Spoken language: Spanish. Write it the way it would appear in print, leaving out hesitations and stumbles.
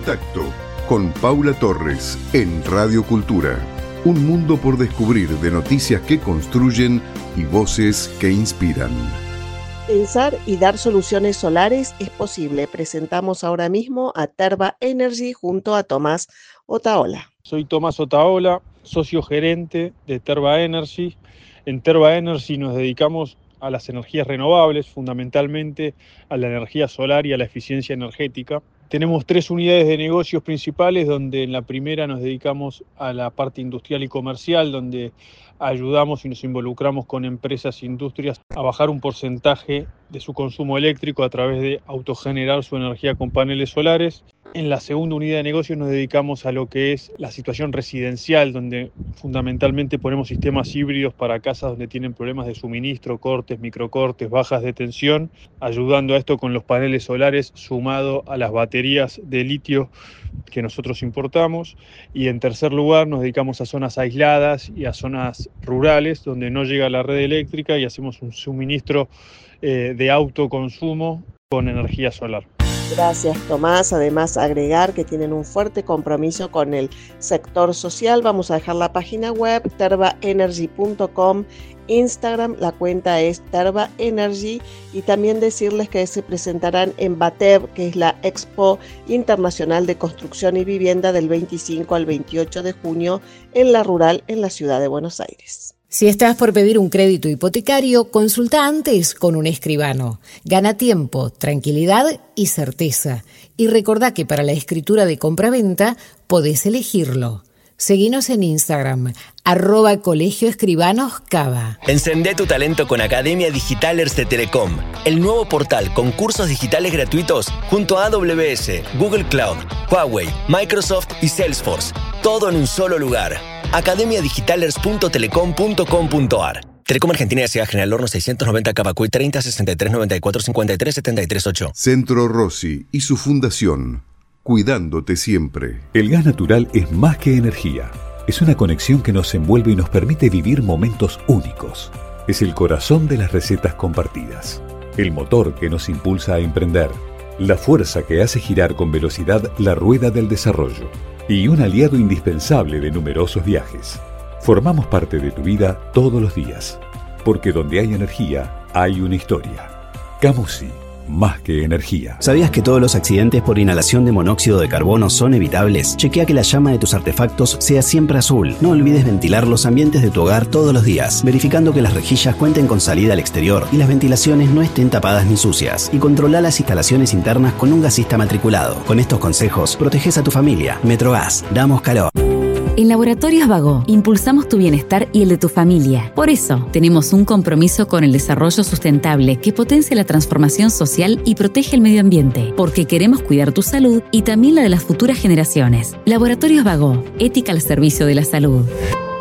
Contacto con Paula Torres en Radio Cultura. Un mundo por descubrir de noticias que construyen y voces que inspiran. Pensar y dar soluciones solares es posible. Presentamos ahora mismo a Terva Energy junto a Tomás Otaola. Soy Tomás Otaola, socio gerente de Terva Energy. En Terva Energy nos dedicamos a las energías renovables, fundamentalmente a la energía solar y a la eficiencia energética. Tenemos 3 unidades de negocios principales, donde en la primera nos dedicamos a la parte industrial y comercial, donde ayudamos y nos involucramos con empresas e industrias a bajar un porcentaje de su consumo eléctrico a través de autogenerar su energía con paneles solares. En la segunda unidad de negocios nos dedicamos a lo que es la situación residencial, donde fundamentalmente ponemos sistemas híbridos para casas donde tienen problemas de suministro, cortes, microcortes, bajas de tensión, ayudando a esto con los paneles solares sumado a las baterías de litio que nosotros importamos. Y en tercer lugar nos dedicamos a zonas aisladas y a zonas rurales donde no llega la red eléctrica y hacemos un suministro de autoconsumo con energía solar. Gracias, Tomás. Además, agregar que tienen un fuerte compromiso con el sector social. Vamos a dejar la página web tervaenergy.com, Instagram, la cuenta es Terva Energy, y también decirles que se presentarán en BATEV, que es la Expo Internacional de Construcción y Vivienda, del 25 al 28 de junio en La Rural, en la ciudad de Buenos Aires. Si estás por pedir un crédito hipotecario, consulta antes con un escribano. Gana tiempo, tranquilidad y certeza. Y recordá que para la escritura de compraventa podés elegirlo. Seguinos en Instagram, @colegioescribanoscava. Encendé tu talento con Academia Digitalers de Telecom, el nuevo portal con cursos digitales gratuitos junto a AWS, Google Cloud, Huawei, Microsoft y Salesforce. Todo en un solo lugar. academiadigitalers.telecom.com.ar. Telecom Argentina S.A. General Horno 690 Cavacuy 30 63 94 53 73 8. Centro Rossi y su fundación, cuidándote siempre. El gas natural es más que energía. Es una conexión que nos envuelve y nos permite vivir momentos únicos. Es el corazón de las recetas compartidas. El motor que nos impulsa a emprender. La fuerza que hace girar con velocidad la rueda del desarrollo. Y un aliado indispensable de numerosos viajes. Formamos parte de tu vida todos los días. Porque donde hay energía, hay una historia. Camusi. Más que energía. ¿Sabías que todos los accidentes por inhalación de monóxido de carbono son evitables? Chequea que la llama de tus artefactos sea siempre azul. No olvides ventilar los ambientes de tu hogar todos los días, verificando que las rejillas cuenten con salida al exterior y las ventilaciones no estén tapadas ni sucias. Y controla las instalaciones internas con un gasista matriculado. Con estos consejos, proteges a tu familia. Metrogas, damos calor. En Laboratorios Bagó, impulsamos tu bienestar y el de tu familia. Por eso, tenemos un compromiso con el desarrollo sustentable que potencia la transformación social y protege el medio ambiente, porque queremos cuidar tu salud y también la de las futuras generaciones. Laboratorios Bagó, ética al servicio de la salud.